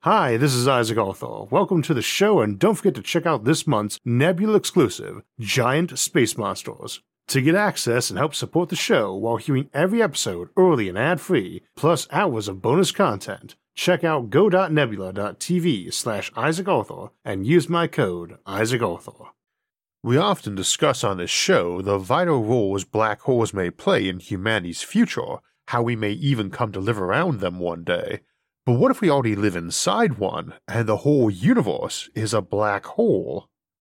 Hi, this is Isaac Arthur. Welcome to the show, and don't forget to check out this month's Nebula exclusive, Giant Space Monsters. To get access and help support the show while hearing every episode early and ad-free, plus hours of bonus content, check out go.nebula.tv/IsaacArthur and use my code IsaacArthur. We often discuss on this show the vital roles black holes may play in humanity's future, how we may even come to live around them one day. But what if we already live inside one, and the whole universe is a black hole?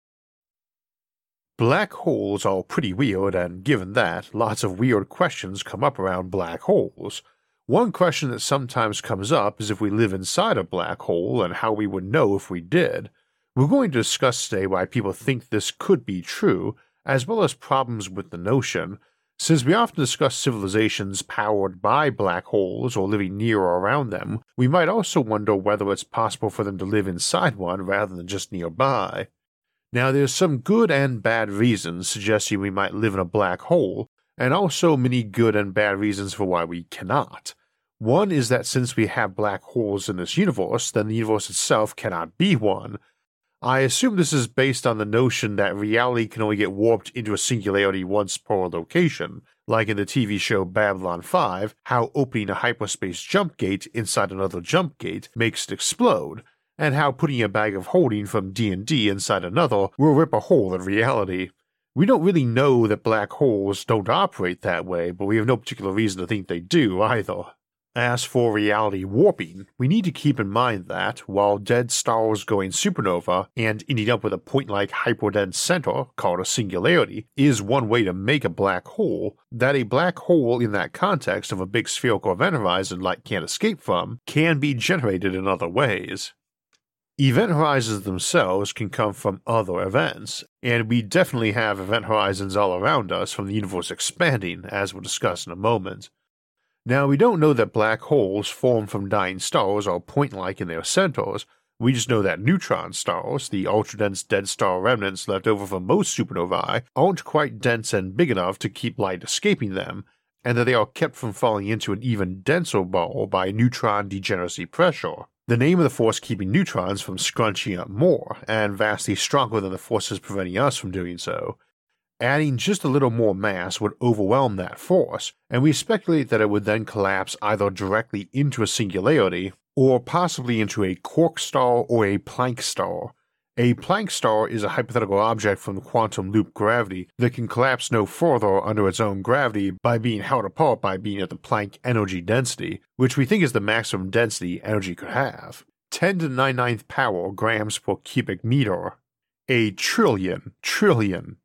Black holes are pretty weird, and given that, lots of weird questions come up around black holes. One question that sometimes comes up is if we live inside a black hole and how we would know if we did. We're going to discuss today why people think this could be true, as well as problems with the notion. Since we often discuss civilizations powered by black holes or living near or around them, we might also wonder whether it's possible for them to live inside one rather than just nearby. Now, there's some good and bad reasons suggesting we might live in a black hole, and also many good and bad reasons for why we cannot. One is that since we have black holes in this universe, then the universe itself cannot be one. I assume this is based on the notion that reality can only get warped into a singularity once per location, like in the TV show Babylon 5, how opening a hyperspace jump gate inside another jump gate makes it explode, and how putting a bag of holding from D&D inside another will rip a hole in reality. We don't really know that black holes don't operate that way, but we have no particular reason to think they do either. As for reality warping, we need to keep in mind that, while dead stars going supernova and ending up with a point-like hyperdense center, called a singularity, is one way to make a black hole, that a black hole in that context of a big spherical event horizon light can't escape from can be generated in other ways. Event horizons themselves can come from other events, and we definitely have event horizons all around us from the universe expanding, as we'll discuss in a moment. Now, we don't know that black holes formed from dying stars are point-like in their centers. We just know that neutron stars, the ultra-dense dead star remnants left over from most supernovae, aren't quite dense and big enough to keep light escaping them, and that they are kept from falling into an even denser ball by neutron degeneracy pressure, the name of the force keeping neutrons from scrunching up more, and vastly stronger than the forces preventing us from doing so. Adding just a little more mass would overwhelm that force, and we speculate that it would then collapse either directly into a singularity, or possibly into a quark star or a Planck star. A Planck star is a hypothetical object from quantum loop gravity that can collapse no further under its own gravity by being held apart by being at the Planck energy density, which we think is the maximum density energy could have. 10 to the 99th power grams per cubic meter. A trillion times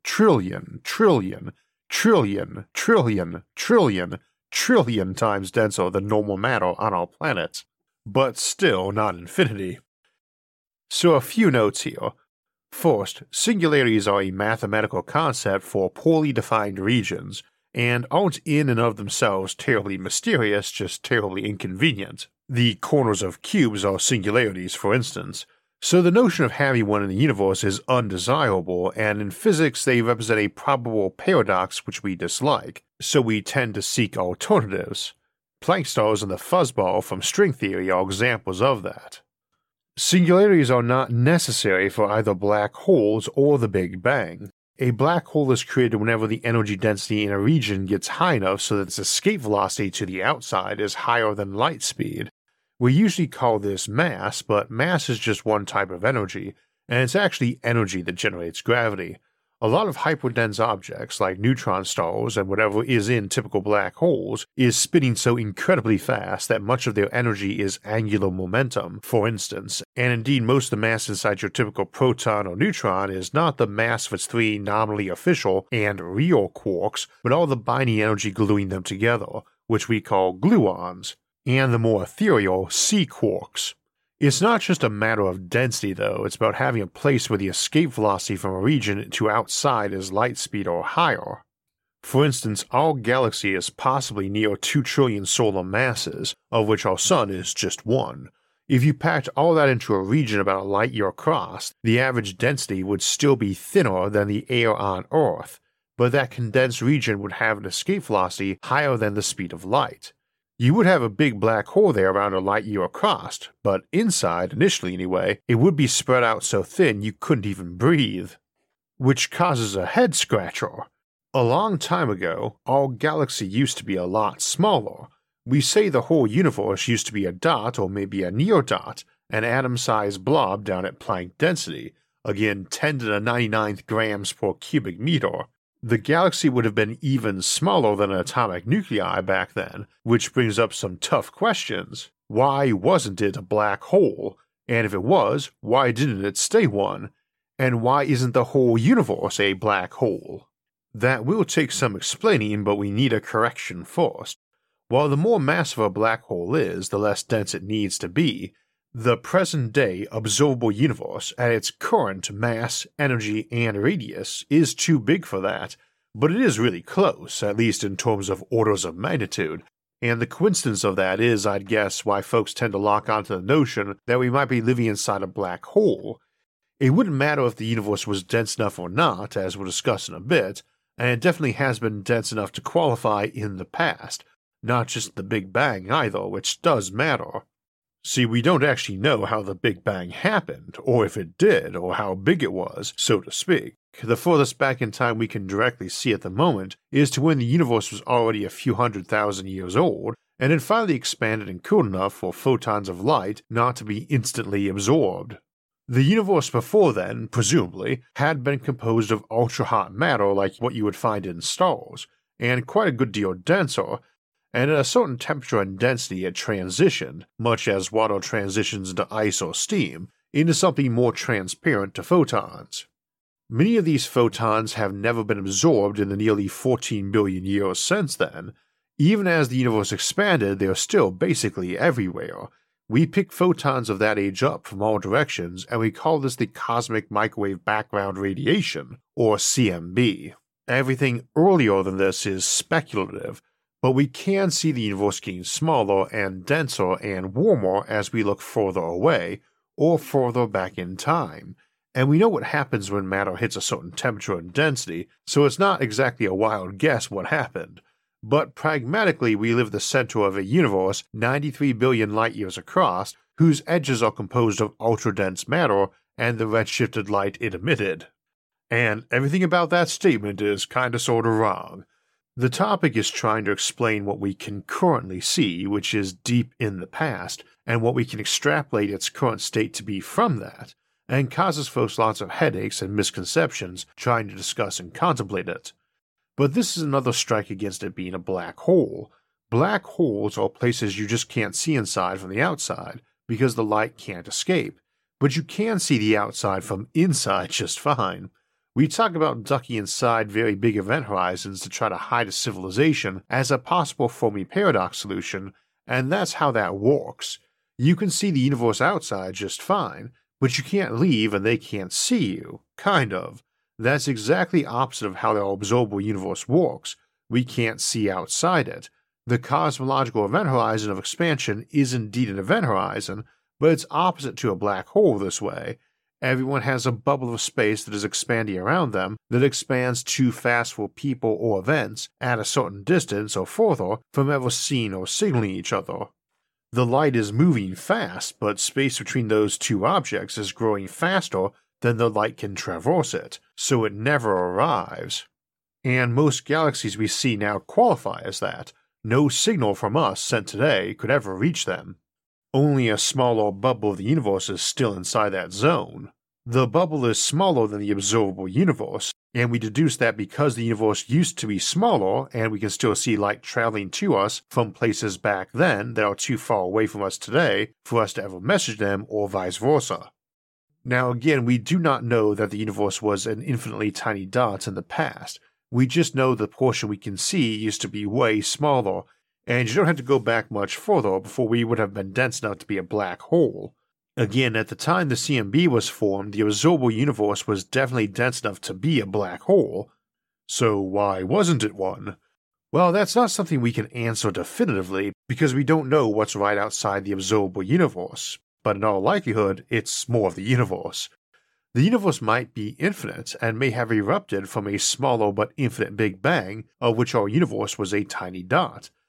denser than normal matter on our planet, but still not infinity. So a few notes here. First, singularities are a mathematical concept for poorly defined regions, and aren't in and of themselves terribly mysterious, just terribly inconvenient. The corners of cubes are singularities, for instance. So the notion of having one in the universe is undesirable, and in physics they represent a probable paradox which we dislike, so we tend to seek alternatives. Planck stars and the fuzzball from string theory are examples of that. Singularities are not necessary for either black holes or the Big Bang. A black hole is created whenever the energy density in a region gets high enough so that its escape velocity to the outside is higher than light speed. We usually call this mass, but mass is just one type of energy, and it's actually energy that generates gravity. A lot of hyperdense objects, like neutron stars and whatever is in typical black holes, is spinning so incredibly fast that much of their energy is angular momentum, for instance, and indeed most of the mass inside your typical proton or neutron is not the mass of its three nominally official and real quarks, but all the binding energy gluing them together, which we call gluons, and the more ethereal C-quarks. It's not just a matter of density though, it's about having a place where the escape velocity from a region to outside is light speed or higher. For instance, our galaxy is possibly near 2 trillion solar masses, of which our Sun is just one. If you packed all that into a region about a light year across, the average density would still be thinner than the air on Earth, but that condensed region would have an escape velocity higher than the speed of light. You would have a big black hole there around a light year across, but inside, initially anyway, it would be spread out so thin you couldn't even breathe. Which causes a head scratcher. A long time ago, our galaxy used to be a lot smaller. We say the whole universe used to be a dot or maybe a near-dot, an atom-sized blob down at Planck density, again 10 to the 99th grams per cubic meter. The galaxy would have been even smaller than an atomic nuclei back then, which brings up some tough questions. Why wasn't it a black hole? And if it was, why didn't it stay one? And why isn't the whole universe a black hole? That will take some explaining, but we need a correction first. While the more massive a black hole is, the less dense it needs to be, the present-day observable universe at its current mass, energy, and radius is too big for that, but it is really close, at least in terms of orders of magnitude, and the coincidence of that is, I'd guess, why folks tend to lock onto the notion that we might be living inside a black hole. It wouldn't matter if the universe was dense enough or not, as we'll discuss in a bit, and it definitely has been dense enough to qualify in the past, not just the Big Bang either, which does matter. See, we don't actually know how the Big Bang happened, or if it did, or how big it was, so to speak. The furthest back in time we can directly see at the moment is to when the universe was already a few 100,000 years old, and had finally expanded and cooled enough for photons of light not to be instantly absorbed. The universe before then, presumably, had been composed of ultra-hot matter like what you would find in stars, and quite a good deal denser, and at a certain temperature and density it transitioned, much as water transitions into ice or steam, into something more transparent to photons. Many of these photons have never been absorbed in the nearly 14 billion years since then. Even as the universe expanded, they are still basically everywhere. We pick photons of that age up from all directions, and we call this the cosmic microwave background radiation, or CMB. Everything earlier than this is speculative, but we can see the universe getting smaller and denser and warmer as we look further away, or further back in time. And we know what happens when matter hits a certain temperature and density, so it's not exactly a wild guess what happened. But pragmatically, we live at the center of a universe 93 billion light-years across, whose edges are composed of ultra-dense matter and the redshifted light it emitted. And everything about that statement is kinda sorta wrong. The topic is trying to explain what we can currently see, which is deep in the past, and what we can extrapolate its current state to be from that, and causes folks lots of headaches and misconceptions trying to discuss and contemplate it. But this is another strike against it being a black hole. Black holes are places you just can't see inside from the outside, because the light can't escape, but you can see the outside from inside just fine. We talk about ducking inside very big event horizons to try to hide a civilization as a possible Fermi paradox solution, and that's how that works. You can see the universe outside just fine, but you can't leave and they can't see you, kind of. That's exactly opposite of how the observable universe works. We can't see outside it. The cosmological event horizon of expansion is indeed an event horizon, but it's opposite to a black hole this way. Everyone has a bubble of space that is expanding around them that expands too fast for people or events at a certain distance or further from ever seeing or signaling each other. The light is moving fast, but space between those two objects is growing faster than the light can traverse it, so it never arrives. And most galaxies we see now qualify as that. No signal from us sent today could ever reach them. Only a smaller bubble of the universe is still inside that zone. The bubble is smaller than the observable universe, and we deduce that because the universe used to be smaller and we can still see light traveling to us from places back then that are too far away from us today for us to ever message them or vice versa. Now again, we do not know that the universe was an infinitely tiny dot in the past. We just know the portion we can see used to be way smaller, and you don't have to go back much further before we would have been dense enough to be a black hole. Again, at the time the CMB was formed, the observable universe was definitely dense enough to be a black hole. So why wasn't it one? Well, that's not something we can answer definitively because we don't know what's right outside the observable universe, but in all likelihood, it's more of the universe. The universe might be infinite and may have erupted from a smaller but infinite Big Bang, of which our universe was a tiny dot.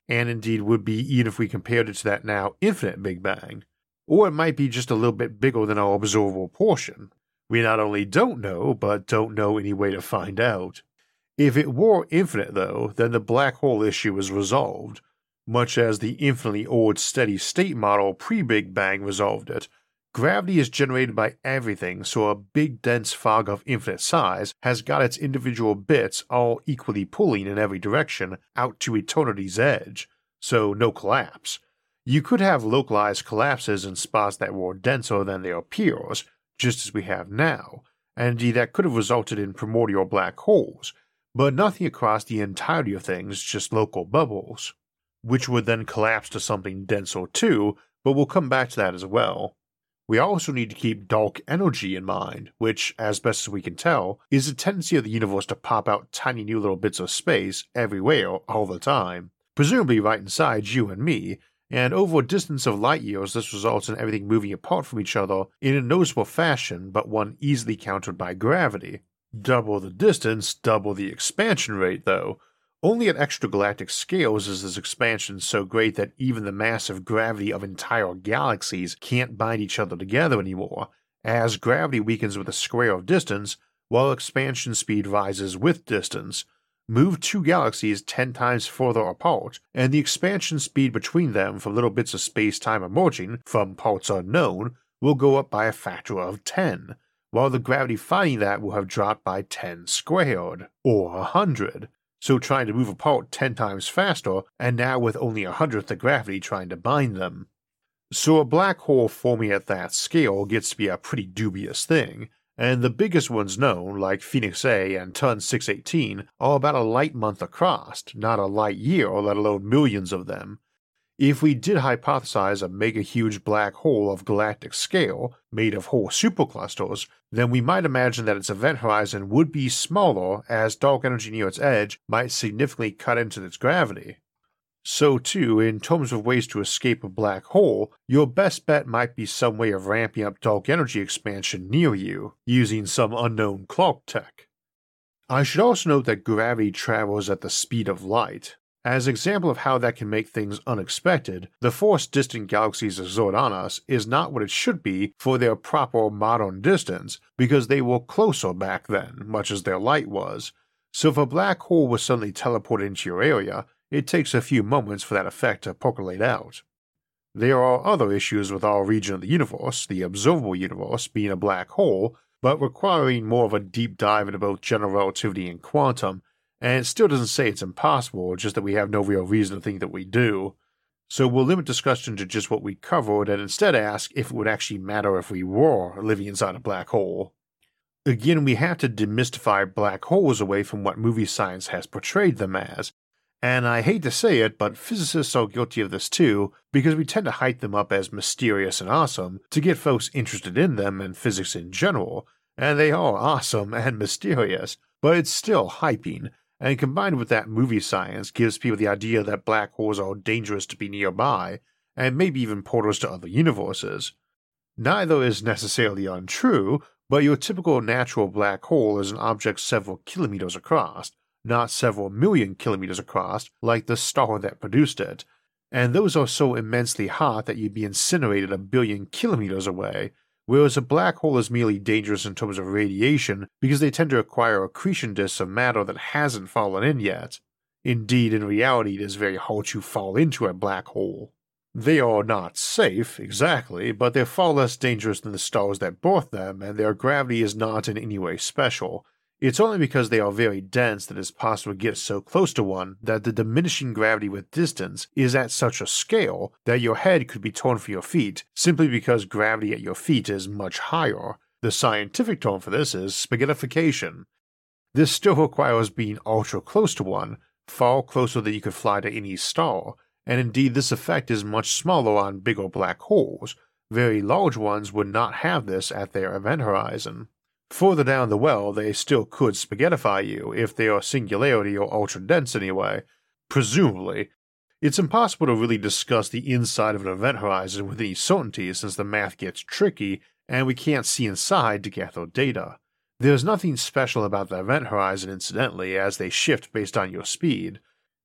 and indeed would be even if we compared it to that now infinite Big Bang. Or it might be just a little bit bigger than our observable portion. We not only don't know, but don't know any way to find out. If it were infinite, though, then the black hole issue is resolved, much as the infinitely old steady state model pre-Big Bang resolved it. Gravity is generated by everything, so a big dense fog of infinite size has got its individual bits all equally pulling in every direction out to eternity's edge, so no collapse. You could have localized collapses in spots that were denser than their peers, just as we have now, and indeed that could have resulted in primordial black holes, but nothing across the entirety of things, just local bubbles, which would then collapse to something denser too, but we'll come back to that as well. We also need to keep dark energy in mind, which, as best as we can tell, is the tendency of the universe to pop out tiny new little bits of space everywhere all the time, presumably right inside you and me, and over a distance of light years this results in everything moving apart from each other in a noticeable fashion, but one easily countered by gravity. Double the distance, double the expansion rate though. Only at extragalactic scales is this expansion so great that even the massive gravity of entire galaxies can't bind each other together anymore, as gravity weakens with the square of distance, while expansion speed rises with distance. Move two galaxies 10 times further apart, and the expansion speed between them from little bits of space-time emerging from parts unknown will go up by a factor of 10, while the gravity fighting that will have dropped by 10 squared, or 100. So trying to move apart 10 times faster, and now with only 1/100th the gravity trying to bind them. So a black hole forming at that scale gets to be a pretty dubious thing, and the biggest ones known, like Phoenix A and Ton 618, are about a light month across, not a light year, let alone millions of them. If we did hypothesize a mega-huge black hole of galactic scale, made of whole superclusters, then we might imagine that its event horizon would be smaller, as dark energy near its edge might significantly cut into its gravity. So too, in terms of ways to escape a black hole, your best bet might be some way of ramping up dark energy expansion near you, using some unknown Clark tech. I should also note that gravity travels at the speed of light. As an example of how that can make things unexpected, the force distant galaxies exert on us is not what it should be for their proper modern distance, because they were closer back then, much as their light was. So if a black hole was suddenly teleported into your area, it takes a few moments for that effect to percolate out. There are other issues with our region of the universe, the observable universe being a black hole, but requiring more of a deep dive into both general relativity and quantum, and it still doesn't say it's impossible, just that we have no real reason to think that we do. So we'll limit discussion to just what we covered and instead ask if it would actually matter if we were living inside a black hole. Again, we have to demystify black holes away from what movie science has portrayed them as, and I hate to say it, but physicists are guilty of this too, because we tend to hype them up as mysterious and awesome to get folks interested in them and physics in general, and they are awesome and mysterious, but it's still hyping, and combined with that movie science gives people the idea that black holes are dangerous to be nearby, and maybe even portals to other universes. Neither is necessarily untrue, but your typical natural black hole is an object several kilometers across, not several million kilometers across like the star that produced it, and those are so immensely hot that you'd be incinerated a billion kilometers away, whereas a black hole is merely dangerous in terms of radiation because they tend to acquire accretion disks of matter that hasn't fallen in yet. Indeed, in reality, it is very hard to fall into a black hole. They are not safe, exactly, but they're far less dangerous than the stars that birth them, and their gravity is not in any way special. It's only because they are very dense that it's possible to get so close to one that the diminishing gravity with distance is at such a scale that your head could be torn from your feet simply because gravity at your feet is much higher. The scientific term for this is spaghettification. This still requires being ultra close to one, far closer than you could fly to any star, and indeed this effect is much smaller on bigger black holes. Very large ones would not have this at their event horizon. Further down the well, they still could spaghettify you if they are singularity or ultra-dense anyway. Presumably. It's impossible to really discuss the inside of an event horizon with any certainty since the math gets tricky and we can't see inside to gather data. There's nothing special about the event horizon incidentally as they shift based on your speed.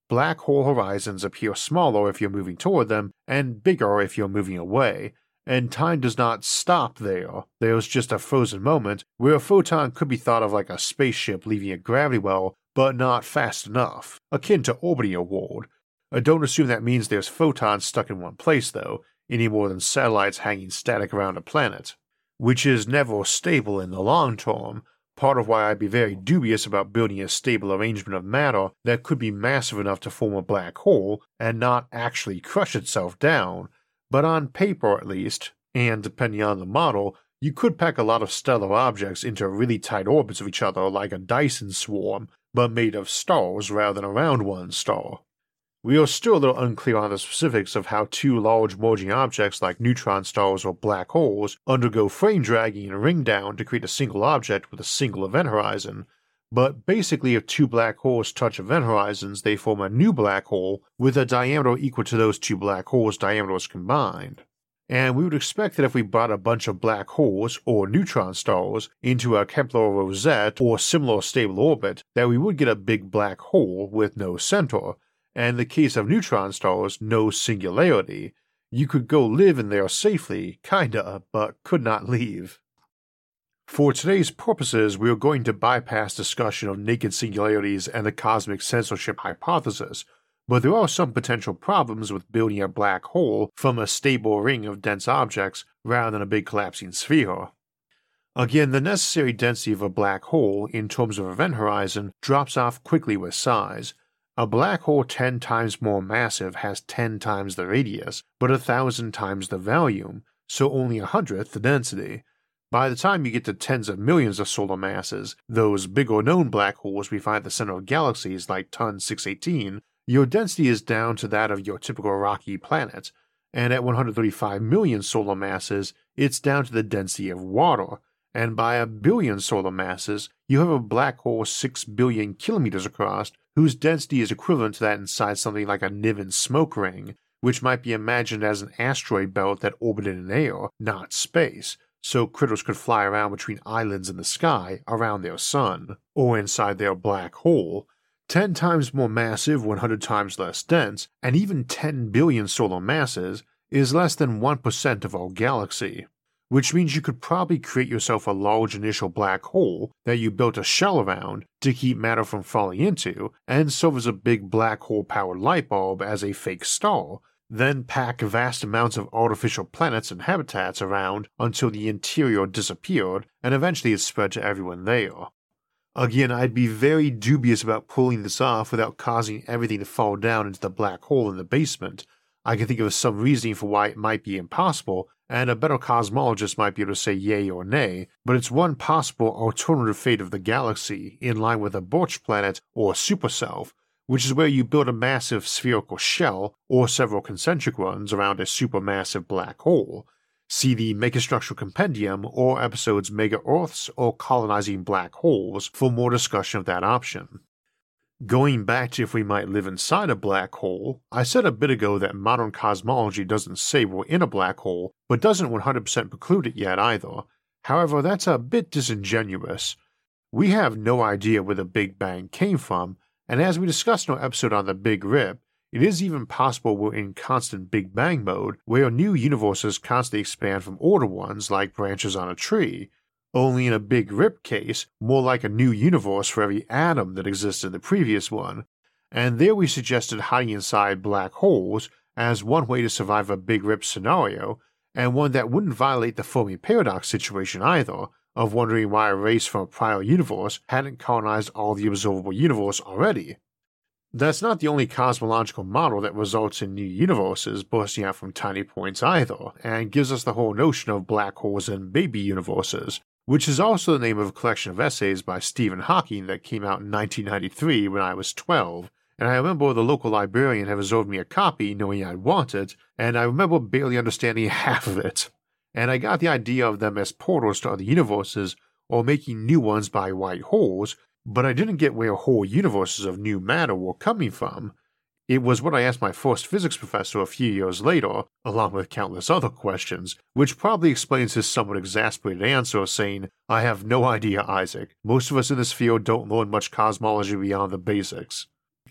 black hole horizons appear smaller if you're moving toward them and bigger if you're moving away, and time does not stop there. There's just a frozen moment where a photon could be thought of like a spaceship leaving a gravity well, but not fast enough, akin to orbiting a world. Don't assume that means there's photons stuck in one place, though, any more than satellites hanging static around a planet, which is never stable in the long term, part of why I'd be very dubious about building a stable arrangement of matter that could be massive enough to form a black hole and not actually crush itself down, but on paper at least, and depending on the model, you could pack a lot of stellar objects into really tight orbits of each other like a Dyson swarm, but made of stars rather than around one star. We are still a little unclear on the specifics of how two large merging objects like neutron stars or black holes undergo frame dragging and ring down to create a single object with a single event horizon, but basically if two black holes touch event horizons they form a new black hole with a diameter equal to those two black holes' diameters combined. And we would expect that if we brought a bunch of black holes or neutron stars into a Kepler rosette or similar stable orbit that we would get a big black hole with no center, and in the case of neutron stars, no singularity. You could go live in there safely, kinda, but could not leave. For today's purposes, we are going to bypass discussion of naked singularities and the cosmic censorship hypothesis, but there are some potential problems with building a black hole from a stable ring of dense objects rather than a big collapsing sphere. Again, the necessary density of a black hole in terms of event horizon drops off quickly with size. A black hole 10 times more massive has 10 times the radius, but 1,000 times the volume, so only 100th the density. By the time you get to tens of millions of solar masses, those bigger known black holes we find at the center of galaxies like TON 618, your density is down to that of your typical rocky planet, and at 135 million solar masses, it's down to the density of water, and by 1 billion solar masses, you have a black hole 6 billion kilometers across whose density is equivalent to that inside something like a Niven smoke ring, which might be imagined as an asteroid belt that orbited in air, not space, so critters could fly around between islands in the sky around their sun, or inside their black hole, 10 times more massive, 100 times less dense, and even 10 billion solar masses is less than 1% of our galaxy, which means you could probably create yourself a large initial black hole that you built a shell around to keep matter from falling into, and serve as a big black hole-powered light bulb as a fake star, then pack vast amounts of artificial planets and habitats around until the interior disappeared, and eventually it spread to everyone there. Again, I'd be very dubious about pulling this off without causing everything to fall down into the black hole in the basement. I can think of some reasoning for why it might be impossible, and a better cosmologist might be able to say yay or nay, but it's one possible alternative fate of the galaxy, in line with a Birch planet or superself, which is where you build a massive spherical shell, or several concentric ones, around a supermassive black hole. See the Megastructural Compendium or episodes Mega Earths or Colonizing Black Holes for more discussion of that option. Going back to if we might live inside a black hole, I said a bit ago that modern cosmology doesn't say we're in a black hole, but doesn't 100% preclude it yet either. However, that's a bit disingenuous. We have no idea where the Big Bang came from, and as we discussed in our episode on the Big Rip, it is even possible we're in constant Big Bang mode, where new universes constantly expand from older ones like branches on a tree. Only in a Big Rip case, more like a new universe for every atom that existed in the previous one, and there we suggested hiding inside black holes as one way to survive a Big Rip scenario, and one that wouldn't violate the Fermi paradox situation either, of wondering why a race from a prior universe hadn't colonized all the observable universe already. That's not the only cosmological model that results in new universes bursting out from tiny points either, and gives us the whole notion of black holes and baby universes, which is also the name of a collection of essays by Stephen Hawking that came out in 1993 when I was 12, and I remember the local librarian had reserved me a copy knowing I'd want it, and I remember barely understanding half of it. And I got the idea of them as portals to other universes, or making new ones by white holes, but I didn't get where whole universes of new matter were coming from. It was what I asked my first physics professor a few years later, along with countless other questions, which probably explains his somewhat exasperated answer saying, "I have no idea, Isaac. Most of us in this field don't learn much cosmology beyond the basics."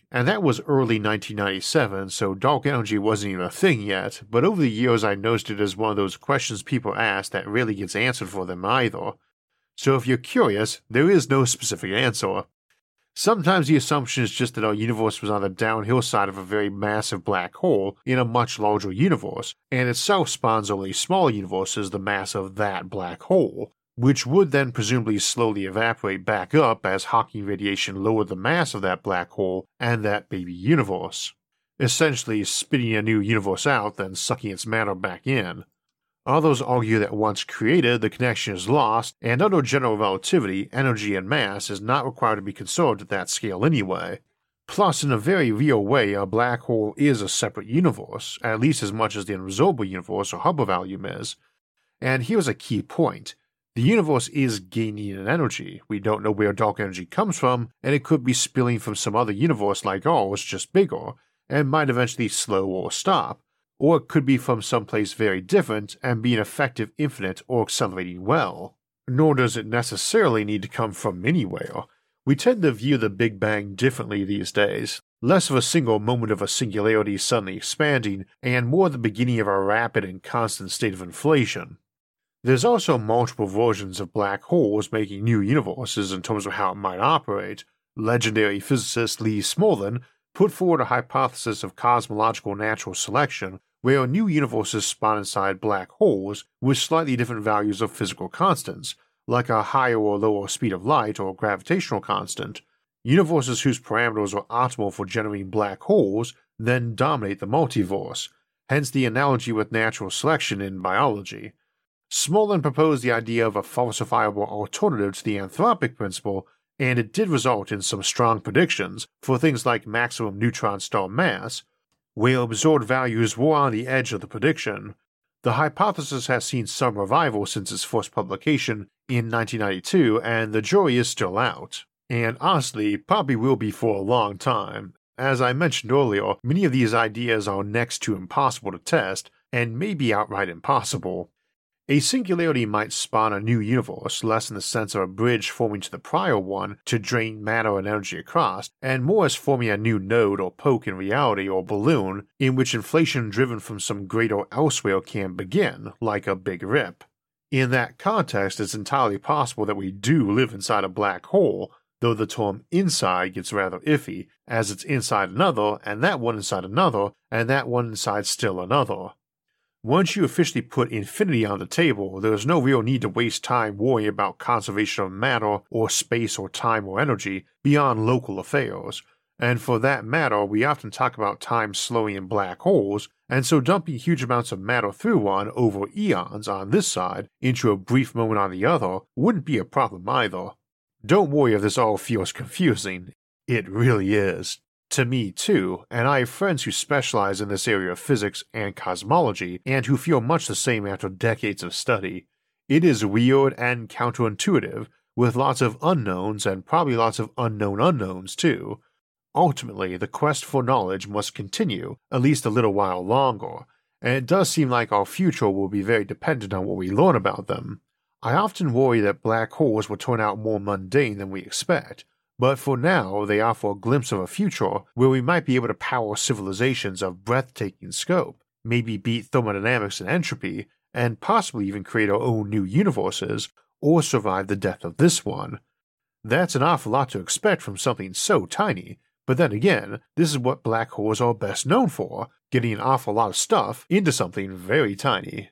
and that was early 1997, so dark energy wasn't even a thing yet, but over the years I noticed it as one of those questions people ask that rarely gets answered for them either. So if you're curious, there is no specific answer. Sometimes the assumption is just that our universe was on the downhill side of a very massive black hole in a much larger universe, and itself spawns only smaller universes the mass of that black hole, which would then presumably slowly evaporate back up as Hawking radiation lowered the mass of that black hole and that baby universe, essentially spitting a new universe out then sucking its matter back in. Others argue that once created, the connection is lost, and under general relativity, energy and mass is not required to be conserved at that scale anyway. Plus, in a very real way, a black hole is a separate universe, at least as much as the unresolvable universe or Hubble volume is. And here's a key point. The universe is gaining in energy. We don't know where dark energy comes from, and it could be spilling from some other universe like ours, just bigger, and might eventually slow or stop. Or it could be from someplace very different and be an effective infinite or accelerating well. Nor does it necessarily need to come from anywhere. We tend to view the Big Bang differently these days, less of a single moment of a singularity suddenly expanding, and more the beginning of a rapid and constant state of inflation. There's also multiple versions of black holes making new universes in terms of how it might operate. Legendary physicist Lee Smolin put forward a hypothesis of cosmological natural selection where new universes spawn inside black holes with slightly different values of physical constants, like a higher or lower speed of light or gravitational constant. Universes whose parameters are optimal for generating black holes then dominate the multiverse, hence the analogy with natural selection in biology. Smolin proposed the idea of a falsifiable alternative to the anthropic principle, and it did result in some strong predictions for things like maximum neutron star mass, where absorbed values were on the edge of the prediction. The hypothesis has seen some revival since its first publication in 1992, and the jury is still out. And honestly, probably will be for a long time. As I mentioned earlier, many of these ideas are next to impossible to test, and may be outright impossible. A singularity might spawn a new universe, less in the sense of a bridge forming to the prior one to drain matter and energy across, and more as forming a new node or poke in reality or balloon in which inflation driven from some greater elsewhere can begin, like a big rip. In that context, it's entirely possible that we do live inside a black hole, though the term inside gets rather iffy, as it's inside another, and that one inside another, and that one inside still another. Once you officially put infinity on the table, there is no real need to waste time worrying about conservation of matter or space or time or energy beyond local affairs, and for that matter we often talk about time slowing in black holes, and so dumping huge amounts of matter through one over eons on this side into a brief moment on the other wouldn't be a problem either. Don't worry if this all feels confusing. It really is. To me too, and I have friends who specialize in this area of physics and cosmology and who feel much the same after decades of study. It is weird and counterintuitive, with lots of unknowns and probably lots of unknown unknowns too. Ultimately, the quest for knowledge must continue at least a little while longer, and it does seem like our future will be very dependent on what we learn about them. I often worry that black holes will turn out more mundane than we expect, but for now they offer a glimpse of a future where we might be able to power civilizations of breathtaking scope, maybe beat thermodynamics and entropy, and possibly even create our own new universes, or survive the death of this one. That's an awful lot to expect from something so tiny, but then again, this is what black holes are best known for, getting an awful lot of stuff into something very tiny.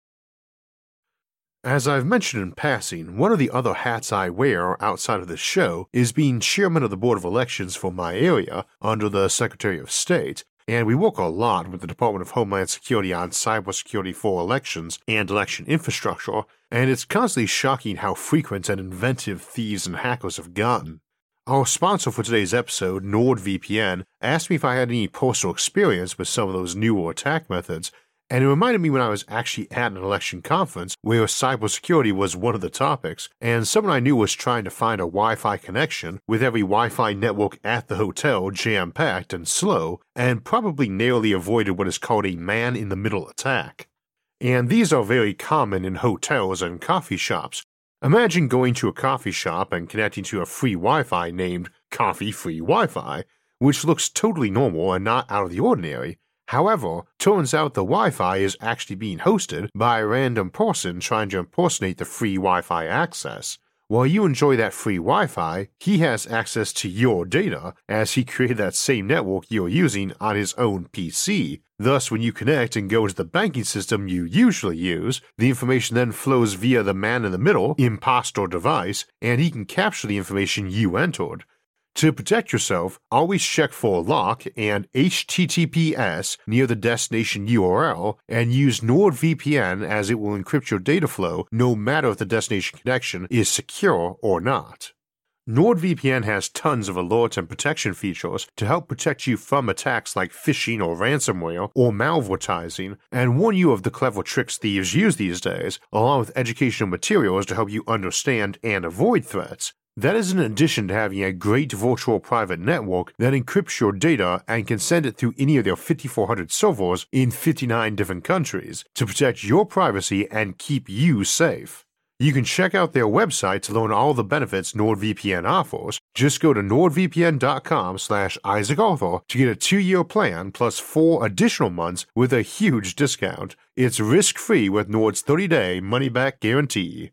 As I've mentioned in passing, one of the other hats I wear outside of this show is being chairman of the Board of Elections for my area under the Secretary of State, and we work a lot with the Department of Homeland Security on cybersecurity for elections and election infrastructure, and it's constantly shocking how frequent and inventive thieves and hackers have gotten. Our sponsor for today's episode, NordVPN, asked me if I had any personal experience with some of those newer attack methods, and it reminded me when I was actually at an election conference where cybersecurity was one of the topics, and someone I knew was trying to find a Wi-Fi connection with every Wi-Fi network at the hotel jam-packed and slow, and probably narrowly avoided what is called a man-in-the-middle attack. And these are very common in hotels and coffee shops. Imagine going to a coffee shop and connecting to a free Wi-Fi named Coffee Free Wi-Fi, which looks totally normal and not out of the ordinary. However, turns out the Wi-Fi is actually being hosted by a random person trying to impersonate the free Wi-Fi access. While you enjoy that free Wi-Fi, he has access to your data as he created that same network you're using on his own PC. Thus, when you connect and go to the banking system you usually use, the information then flows via the man-in-the-middle imposter device, and he can capture the information you entered. To protect yourself, always check for lock and HTTPS near the destination URL and use NordVPN as it will encrypt your data flow no matter if the destination connection is secure or not. NordVPN has tons of alerts and protection features to help protect you from attacks like phishing or ransomware or malvertising and warn you of the clever tricks thieves use these days, along with educational materials to help you understand and avoid threats. That is in addition to having a great virtual private network that encrypts your data and can send it through any of their 5,400 servers in 59 different countries to protect your privacy and keep you safe. You can check out their website to learn all the benefits NordVPN offers. Just go to nordvpn.com/IsaacArthur to get a 2-year plan plus 4 additional months with a huge discount. It's risk-free with Nord's 30-day money-back guarantee.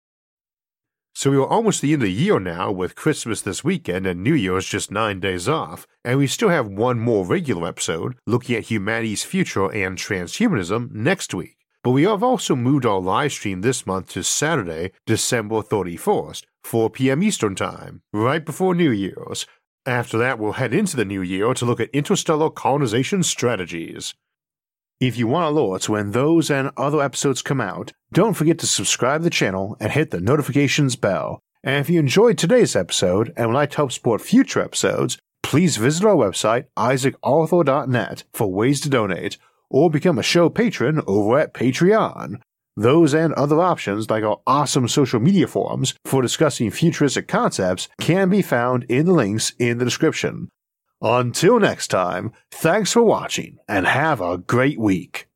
So we are almost the end of the year now with Christmas this weekend and New Year's just 9 days off, and we still have one more regular episode looking at humanity's future and transhumanism next week. But we have also moved our live stream this month to Saturday, December 31st, 4 p.m. Eastern Time, right before New Year's. After that, we'll head into the new year to look at interstellar colonization strategies. If you want alerts when those and other episodes come out, don't forget to subscribe to the channel and hit the notifications bell. And if you enjoyed today's episode and would like to help support future episodes, please visit our website, isaacarthur.net, for ways to donate, or become a show patron over at Patreon. Those and other options, like our awesome social media forums for discussing futuristic concepts, can be found in the links in the description. Until next time, thanks for watching and have a great week.